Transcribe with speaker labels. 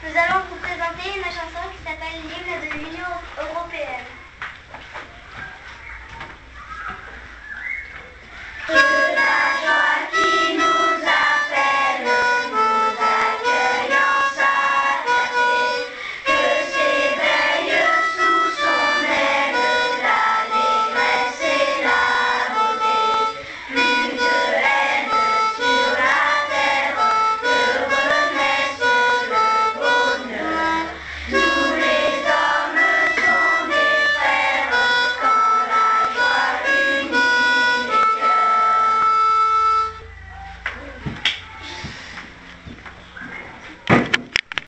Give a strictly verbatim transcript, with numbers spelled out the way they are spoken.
Speaker 1: Nous allons vous présenter une chanson qui s'appelle l'hymne de l'Union européenne.